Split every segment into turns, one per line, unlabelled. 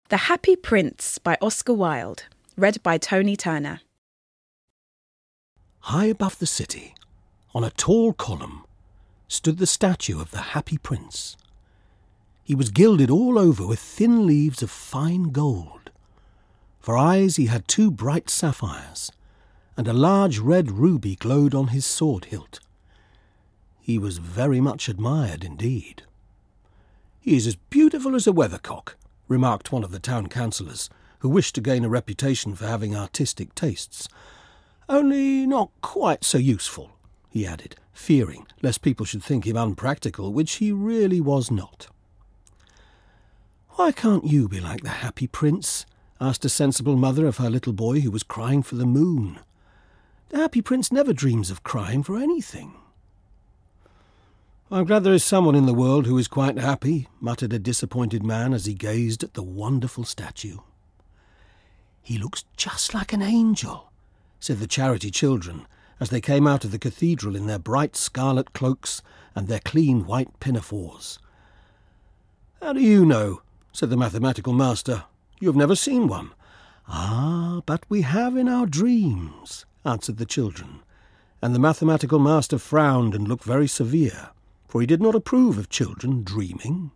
The Happy Prince by Oscar Wilde, read by Tony Turner.
High above the city, on a tall column, stood the statue of the Happy Prince. He was gilded all over with thin leaves of fine gold. For eyes he had 2 bright sapphires, and a large red ruby glowed on his sword hilt. He was very much admired indeed. "He is as beautiful as a weathercock," remarked one of the town councillors, who wished to gain a reputation for having artistic tastes. "Only not quite so useful," he added, fearing lest people should think him unpractical, which he really was not. "Why can't you be like the Happy Prince?" asked a sensible mother of her little boy who was crying for the moon. "The Happy Prince never dreams of crying for anything." "I'm glad there is someone in the world who is quite happy," muttered a disappointed man as he gazed at the wonderful statue. "He looks just like an angel," said the charity children as they came out of the cathedral in their bright scarlet cloaks and their clean white pinafores. "How do you know?" said the mathematical master. "You have never seen one." "Ah, but we have in our dreams," answered the children, and the mathematical master frowned and looked very severe, for he did not approve of children dreaming.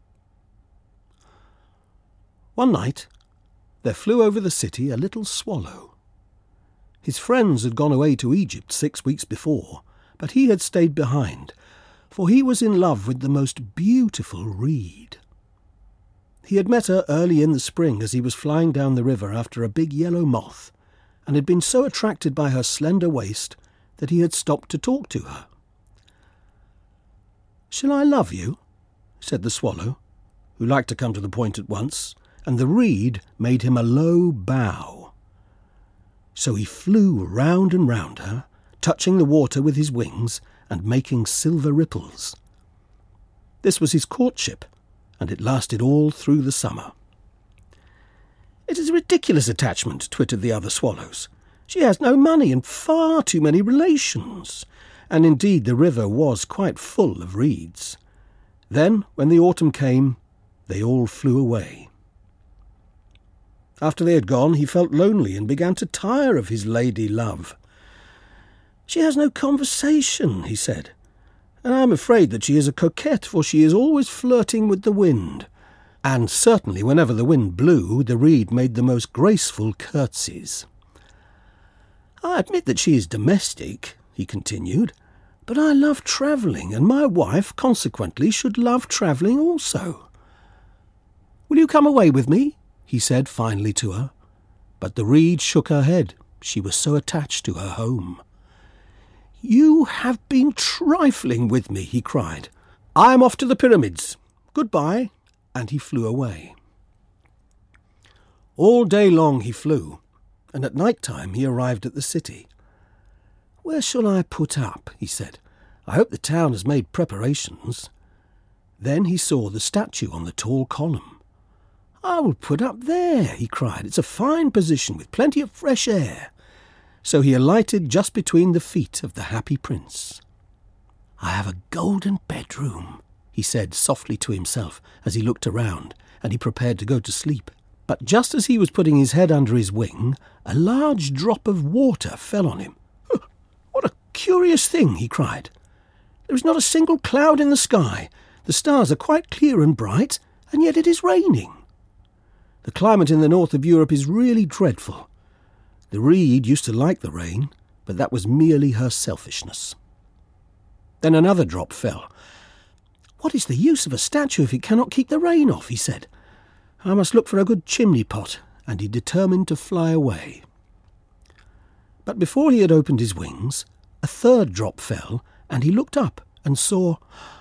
One night there flew over the city a little swallow. His friends had gone away to Egypt 6 weeks before, but he had stayed behind, for he was in love with the most beautiful reed. He had met her early in the spring as he was flying down the river after a big yellow moth, and had been so attracted by her slender waist that he had stopped to talk to her. "Shall I love you?" said the swallow, who liked to come to the point at once, and the reed made him a low bow. So he flew round and round her, touching the water with his wings and making silver ripples. This was his courtship, and it lasted all through the summer. "It is a ridiculous attachment," twittered the other swallows. "She has no money and far too many relations." And indeed the river was quite full of reeds. Then, when the autumn came, they all flew away. After they had gone, he felt lonely and began to tire of his lady love. "She has no conversation," he said, "and I am afraid that she is a coquette, for she is always flirting with the wind." And certainly whenever the wind blew, the reed made the most graceful curtsies. "I admit that she is domestic," he continued, "but I love travelling, and my wife, consequently, should love travelling also. Will you come away with me?" he said finally to her. But the reed shook her head. She was so attached to her home. "You have been trifling with me," he cried. "I am off to the pyramids. Goodbye," and he flew away. All day long he flew, and at night time he arrived at the city. "Where shall I put up?" he said. "I hope the town has made preparations." Then he saw the statue on the tall column. "I will put up there," he cried. "It's a fine position with plenty of fresh air." So he alighted just between the feet of the Happy Prince. "I have a golden bedroom," he said softly to himself as he looked around, and he prepared to go to sleep. But just as he was putting his head under his wing, a large drop of water fell on him. "What a curious thing," he cried. "There is not a single cloud in the sky. The stars are quite clear and bright, and yet it is raining. The climate in the north of Europe is really dreadful. The reed used to like the rain, but that was merely her selfishness." Then another drop fell. "What is the use of a statue if it cannot keep the rain off?" he said. "I must look for a good chimney pot," and he determined to fly away. But before he had opened his wings, a third drop fell, and he looked up and saw...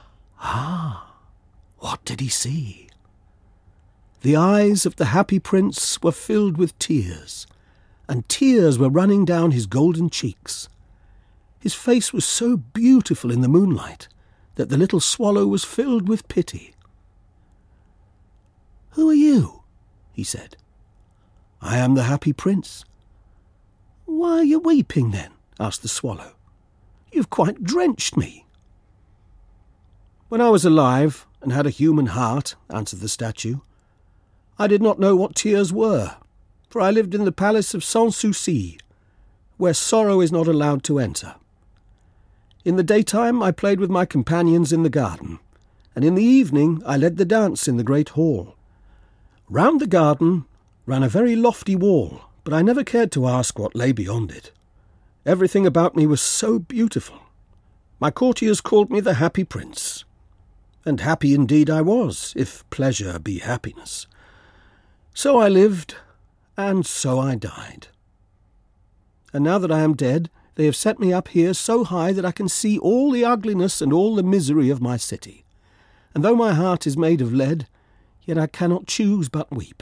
What did he see? The eyes of the Happy Prince were filled with tears, and tears were running down his golden cheeks. His face was so beautiful in the moonlight that the little swallow was filled with pity. "Who are you?" he said. "I am the Happy Prince." "Why are you weeping, then?" asked the swallow. "You've quite drenched me." "When I was alive and had a human heart," answered the statue, I did not know what tears were, for I lived in the palace of Sans Souci, where sorrow is not allowed to enter. In the daytime I played with my companions in the garden, and in the evening I led the dance in the great hall. Round the garden ran a very lofty wall, but I never cared to ask what lay beyond it. Everything about me was so beautiful. My courtiers called me the Happy Prince. And happy indeed I was, if pleasure be happiness. So I lived, and so I died. And now that I am dead, they have set me up here so high that I can see all the ugliness and all the misery of my city. And though my heart is made of lead, yet I cannot choose but weep.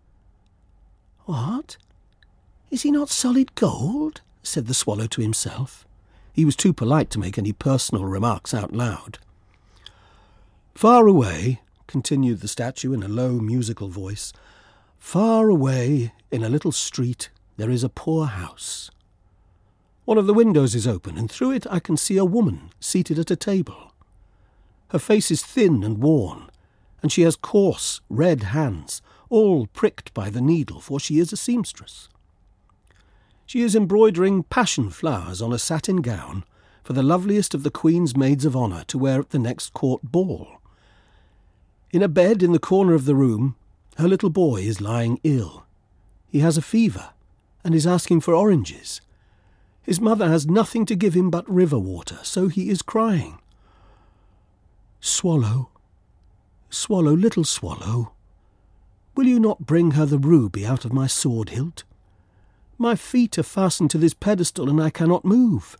What? Is he not solid gold? Said the swallow to himself. He was too polite to make any personal remarks out loud. Far away, continued the statue in a low musical voice, far away in a little street there is a poor house. One of the windows is open, and through it I can see a woman seated at a table. Her face is thin and worn, and she has coarse, red hands, all pricked by the needle, for she is a seamstress. She is embroidering passion flowers on a satin gown for the loveliest of the Queen's maids of honour to wear at the next court ball. In a bed in the corner of the room, her little boy is lying ill. He has a fever, and is asking for oranges. His mother has nothing to give him but river water, so he is crying. Swallow, swallow, little swallow, will you not bring her the ruby out of my sword hilt? My feet are fastened to this pedestal, and I cannot move.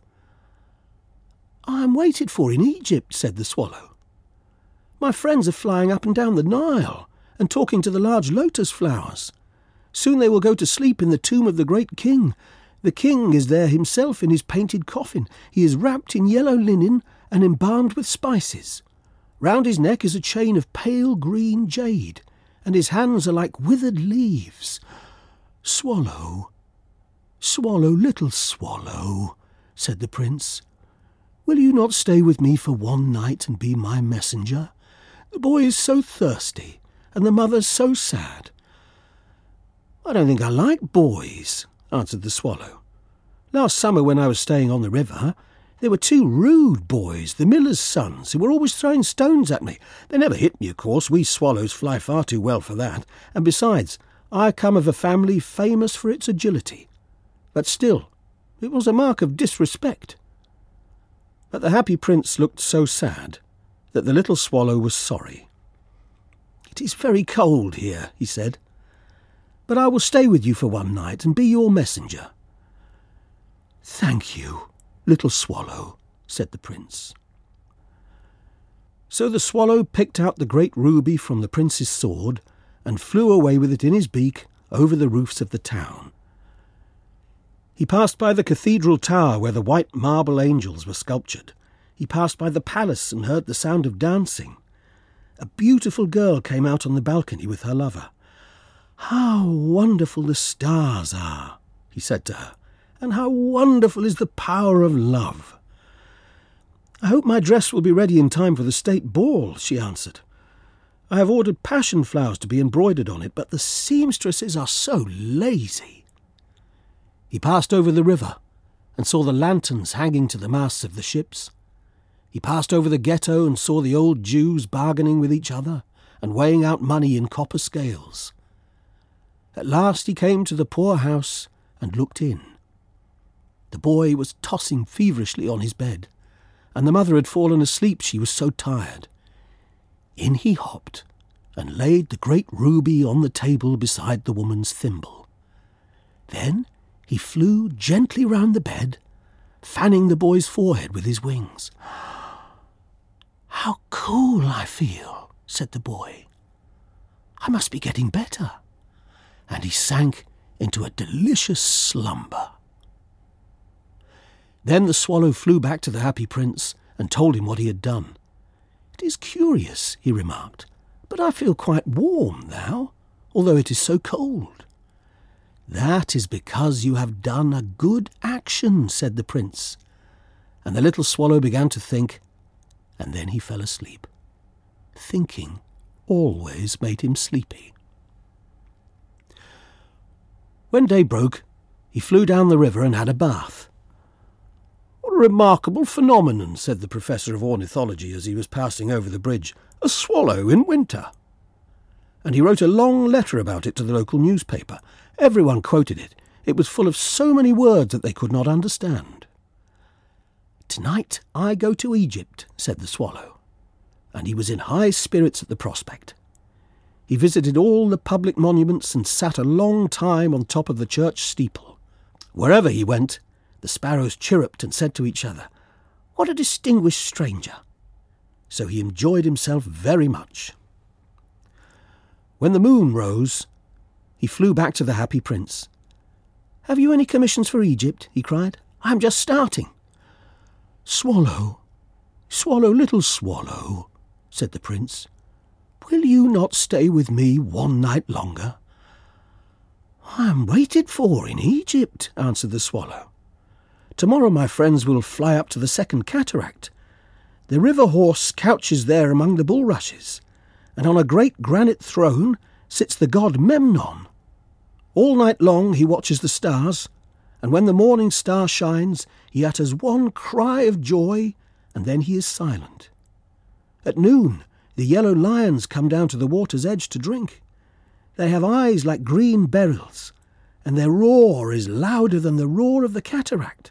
I am waited for in Egypt, said the swallow. My friends are flying up and down the Nile, and talking to the large lotus flowers. Soon they will go to sleep in the tomb of the great king. The king is there himself in his painted coffin. He is wrapped in yellow linen and embalmed with spices. Round his neck is a chain of pale green jade, and his hands are like withered leaves. Swallow, swallow, little swallow, said the prince, will you not stay with me for one night and be my messenger? The boy is so thirsty, and the mother so sad. I don't think I like boys, answered the swallow. Last summer when I was staying on the river, there were two rude boys, the miller's sons, who were always throwing stones at me. They never hit me, of course. We swallows fly far too well for that. And besides, I come of a family famous for its agility. But still, it was a mark of disrespect. But the Happy Prince looked so sad that the little swallow was sorry. It is very cold here, he said, but I will stay with you for one night and be your messenger. Thank you, little swallow, said the prince. So the swallow picked out the great ruby from the prince's sword and flew away with it in his beak over the roofs of the town. He passed by the cathedral tower where the white marble angels were sculptured. He passed by the palace and heard the sound of dancing. A beautiful girl came out on the balcony with her lover. How wonderful the stars are, he said to her, and how wonderful is the power of love. I hope my dress will be ready in time for the state ball, she answered. I have ordered passion flowers to be embroidered on it, but the seamstresses are so lazy. He passed over the river and saw the lanterns hanging to the masts of the ships. He passed over the ghetto and saw the old Jews bargaining with each other and weighing out money in copper scales. At last he came to the poor house and looked in. The boy was tossing feverishly on his bed, and the mother had fallen asleep, she was so tired. In he hopped and laid the great ruby on the table beside the woman's thimble. Then he flew gently round the bed, fanning the boy's forehead with his wings. How cool I feel, said the boy. I must be getting better. And he sank into a delicious slumber. Then the swallow flew back to the Happy Prince and told him what he had done. It is curious, he remarked, but I feel quite warm now, although it is so cold. That is because you have done a good action, said the prince. And the little swallow began to think, and then he fell asleep. Thinking always made him sleepy. When day broke, he flew down the river and had a bath. "What a remarkable phenomenon," said the professor of ornithology as he was passing over the bridge. "A swallow in winter." And he wrote a long letter about it to the local newspaper. Everyone quoted it. It was full of so many words that they could not understand. "Tonight I go to Egypt," said the swallow. And he was in high spirits at the prospect. He visited all the public monuments and sat a long time on top of the church steeple. Wherever he went, the sparrows chirruped and said to each other, "What a distinguished stranger." So he enjoyed himself very much. When the moon rose, he flew back to the Happy Prince. "Have you any commissions for Egypt?" he cried. "I am just starting." "Swallow, swallow, little swallow," said the prince, "will you not stay with me one night longer?" "I am waited for in Egypt," answered the swallow. "Tomorrow my friends will fly up to the second cataract. The river horse couches there among the bulrushes, and on a great granite throne sits the god Memnon. All night long he watches the stars, and when the morning star shines, he utters one cry of joy, and then he is silent. At noon, the yellow lions come down to the water's edge to drink. They have eyes like green beryls, and their roar is louder than the roar of the cataract.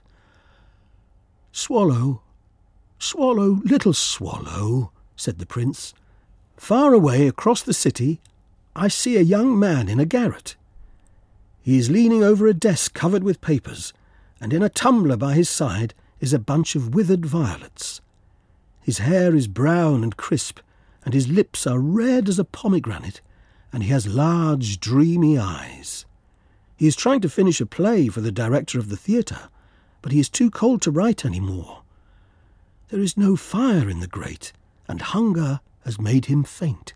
"Swallow, swallow, little swallow," said the prince. "Far away across the city, I see a young man in a garret. He is leaning over a desk covered with papers, and in a tumbler by his side is a bunch of withered violets. His hair is brown and crisp, and his lips are red as a pomegranate, and he has large, dreamy eyes. He is trying to finish a play for the director of the theatre, but he is too cold to write any more. There is no fire in the grate, and hunger has made him faint."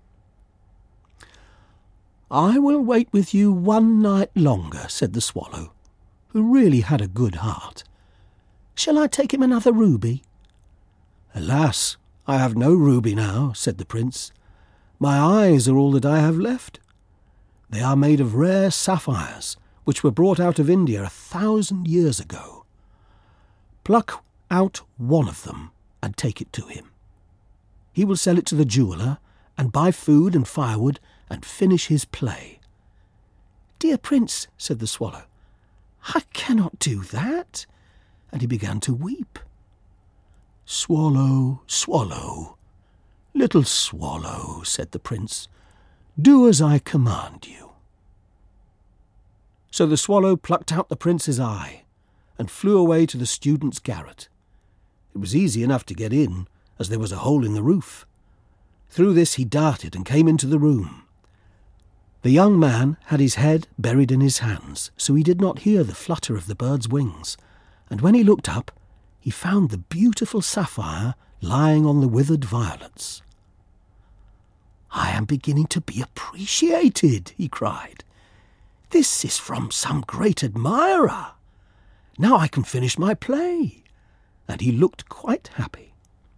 "I will wait with you one night longer," said the swallow, who really had a good heart. "Shall I take him another ruby?" "Alas, I have no ruby now," said the prince. "My eyes are all that I have left. They are made of rare sapphires, which were brought out of India 1,000 years ago. Pluck out one of them and take it to him. He will sell it to the jeweller and buy food and firewood and finish his play." "Dear prince," said the swallow, "I cannot do that." And he began to weep. "Swallow, swallow, little swallow," said the prince, "do as I command you." So the swallow plucked out the prince's eye and flew away to the student's garret. It was easy enough to get in, as there was a hole in the roof. Through this he darted and came into the room. The young man had his head buried in his hands, so he did not hear the flutter of the bird's wings, and when he looked up, he found the beautiful sapphire lying on the withered violets. "I am beginning to be appreciated," he cried. "This is from some great admirer. Now I can finish my play." And he looked quite happy.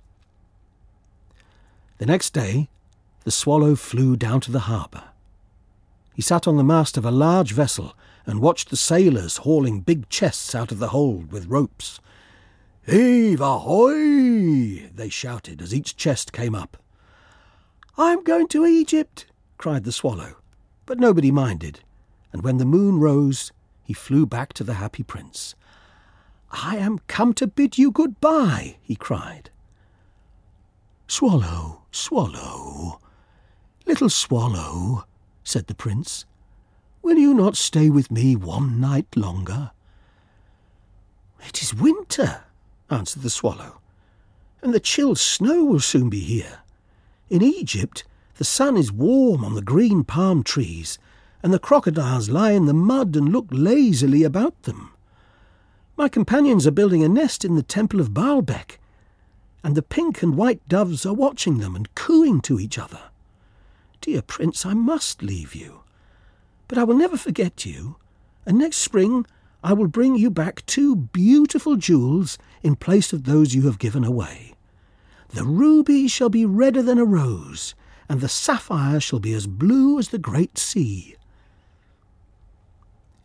The next day, the swallow flew down to the harbour. He sat on the mast of a large vessel and watched the sailors hauling big chests out of the hold with ropes. "Heave ahoy!" they shouted as each chest came up. "I am going to Egypt," cried the swallow, but nobody minded, and when the moon rose, he flew back to the Happy Prince. "I am come to bid you good-bye," he cried. "Swallow, swallow, little swallow," said the prince, "will you not stay with me one night longer?" "It is winter," answered the swallow, "and the chill snow will soon be here. In Egypt the sun is warm on the green palm trees, and the crocodiles lie in the mud and look lazily about them. My companions are building a nest in the temple of Baalbek, and the pink and white doves are watching them and cooing to each other. Dear prince, I must leave you, but I will never forget you, and next spring I will bring you back 2 beautiful jewels in place of those you have given away. The ruby shall be redder than a rose, and the sapphire shall be as blue as the great sea."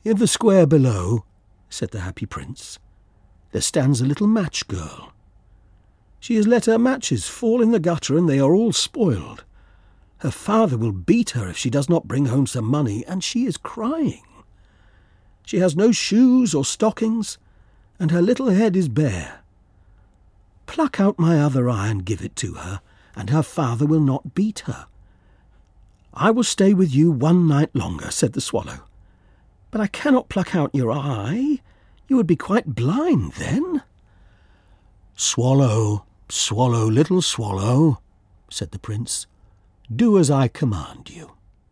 "In the square below," said the happy prince, "there stands a little match girl. She has let her matches fall in the gutter, and they are all spoiled. Her father will beat her if she does not bring home some money, and she is crying. She has no shoes or stockings, and her little head is bare. Pluck out my other eye and give it to her, and her father will not beat her." "I will stay with you one night longer," said the swallow. "But I cannot pluck out your eye. You would be quite blind then." "Swallow, swallow, little swallow," said the prince, "do as I command you."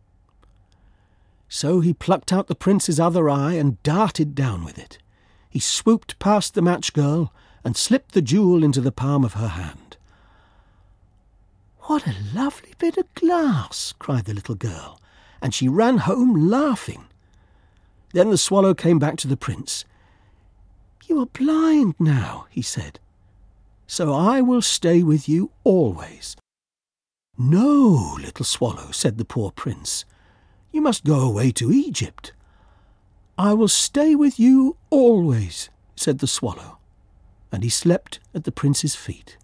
So he plucked out the prince's other eye and darted down with it. He swooped past the match girl and slipped the jewel into the palm of her hand. "What a lovely bit of glass!" cried the little girl, and she ran home laughing. Then the swallow came back to the prince. "You are blind now," he said, "so I will stay with you always." "No, little swallow," said the poor prince, "you must go away to Egypt." "I will stay with you always," said the swallow, and he slept at the prince's feet.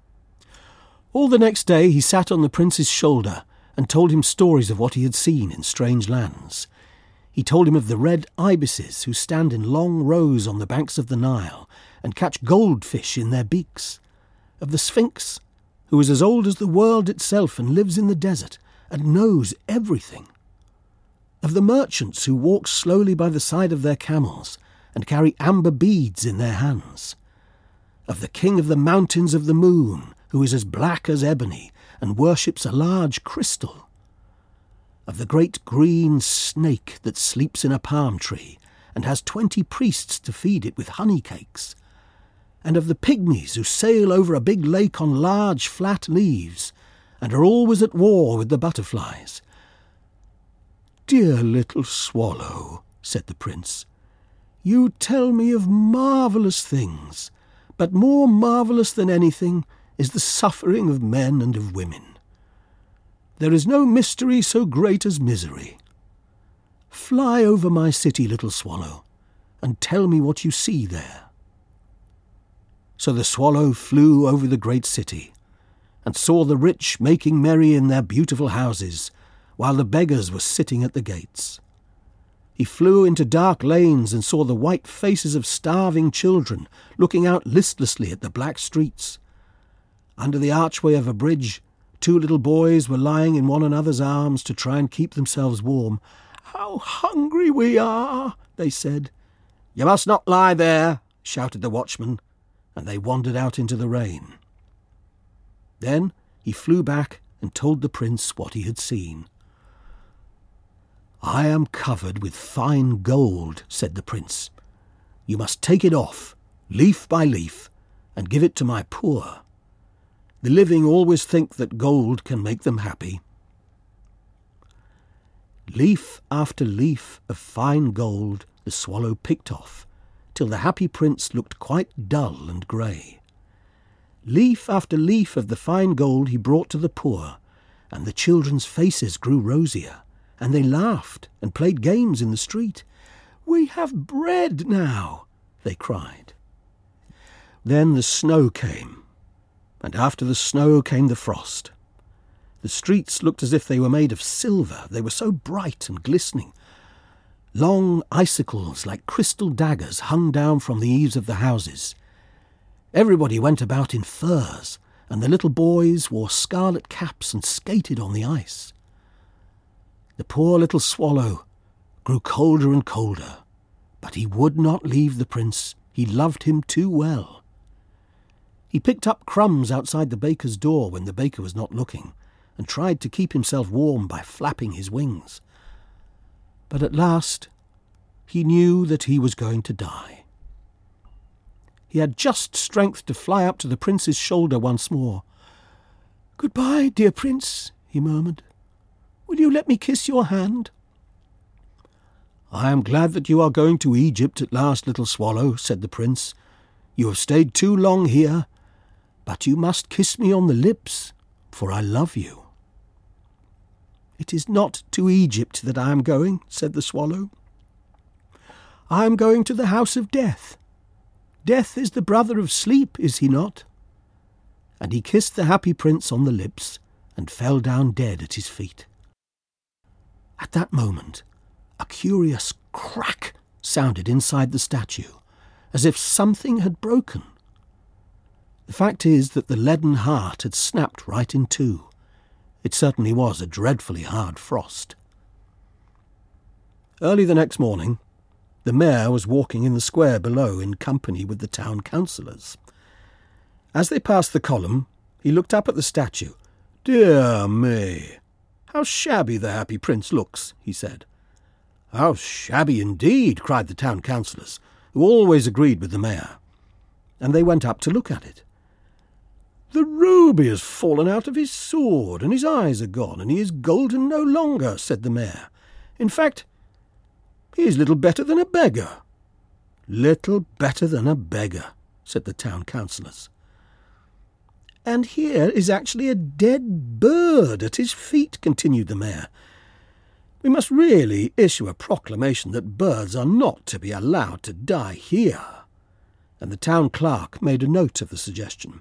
All the next day he sat on the prince's shoulder and told him stories of what he had seen in strange lands. He told him of the red ibises who stand in long rows on the banks of the Nile and catch goldfish in their beaks, of the Sphinx, who is as old as the world itself and lives in the desert and knows everything, of the merchants who walk slowly by the side of their camels and carry amber beads in their hands, of the king of the mountains of the moon, who is as black as ebony and worships a large crystal, of the great green snake that sleeps in a palm tree and has 20 priests to feed it with honey cakes, and of the pygmies who sail over a big lake on large flat leaves and are always at war with the butterflies. "Dear little swallow," said the prince, "you tell me of marvellous things, but more marvellous than anything is the suffering of men and of women. There is no mystery so great as misery. Fly over my city, little swallow, and tell me what you see there." So the swallow flew over the great city, and saw the rich making merry in their beautiful houses, while the beggars were sitting at the gates. He flew into dark lanes and saw the white faces of starving children looking out listlessly at the black streets. Under the archway of a bridge, 2 little boys were lying in one another's arms to try and keep themselves warm. "How hungry we are," they said. "You must not lie there," shouted the watchman, and they wandered out into the rain. Then he flew back and told the prince what he had seen. "I am covered with fine gold," said the prince. "You must take it off, leaf by leaf, and give it to my poor. The living always think that gold can make them happy." Leaf after leaf of fine gold the swallow picked off, till the happy prince looked quite dull and grey. Leaf after leaf of the fine gold he brought to the poor, and the children's faces grew rosier, and they laughed and played games in the street. "We have bread now," they cried. Then the snow came, and after the snow came the frost. The streets looked as if they were made of silver, they were so bright and glistening. Long icicles like crystal daggers hung down from the eaves of the houses. Everybody went about in furs, and the little boys wore scarlet caps and skated on the ice. The poor little swallow grew colder and colder, but he would not leave the prince. He loved him too well. He picked up crumbs outside the baker's door when the baker was not looking, and tried to keep himself warm by flapping his wings. But at last he knew that he was going to die. He had just strength to fly up to the prince's shoulder once more. "Goodbye, dear prince," he murmured. "Will you let me kiss your hand?" "I am glad that you are going to Egypt at last, little swallow," said the prince. "You have stayed too long here, but you must kiss me on the lips, for I love you." "It is not to Egypt that I am going," said the swallow. I am going to the house of Death. Death is the brother of Sleep, is he not?" And he kissed the Happy Prince on the lips and fell down dead at his feet. At that moment, a curious crack sounded inside the statue, as if something had broken. The fact is that the leaden heart had snapped right in two. It certainly was a dreadfully hard frost. Early the next morning, the mayor was walking in the square below in company with the town councillors. As they passed the column, he looked up at the statue. "Dear me, how shabby the Happy Prince looks," he said. "How shabby indeed," cried the town councillors, who always agreed with the mayor. And they went up to look at it. "The ruby has fallen out of his sword, and his eyes are gone, and he is golden no longer," said the mayor. "In fact, he is little better than a beggar." "Little better than a beggar," said the town councillors. "And here is actually a dead bird at his feet," continued the mayor. "We must really issue a proclamation that birds are not to be allowed to die here." And the town clerk made a note of the suggestion.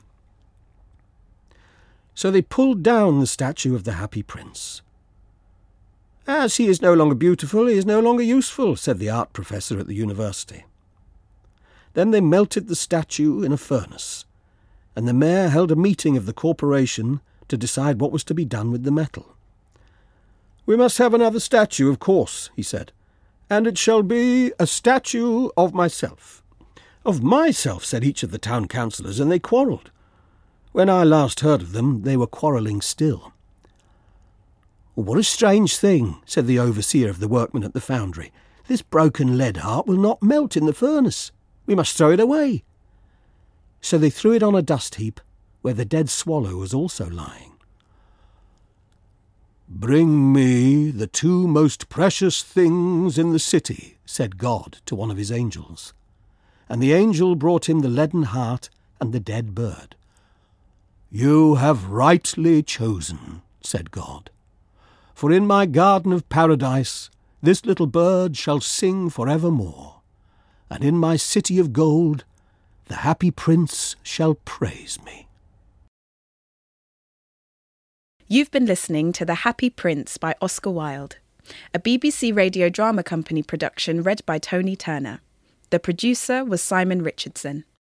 So they pulled down the statue of the Happy Prince. "As he is no longer beautiful, he is no longer useful," said the art professor at the university. Then they melted the statue in a furnace, and the mayor held a meeting of the corporation to decide what was to be done with the metal. "We must have another statue, of course," he said, "and it shall be a statue of myself." "Of myself," said each of the town councillors, and they quarrelled. When I last heard of them, they were quarrelling still. "What a strange thing," said the overseer of the workmen at the foundry. "This broken lead heart will not melt in the furnace. We must throw it away." So they threw it on a dust heap, where the dead swallow was also lying. "Bring me the two most precious things in the city," said God to one of his angels. And the angel brought him the leaden heart and the dead bird. "You have rightly chosen," said God. "For in my garden of paradise this little bird shall sing for evermore, and in my city of gold the Happy Prince shall praise me."
You've been listening to The Happy Prince by Oscar Wilde, a BBC Radio Drama Company production read by Tony Turner. The producer was Simon Richardson.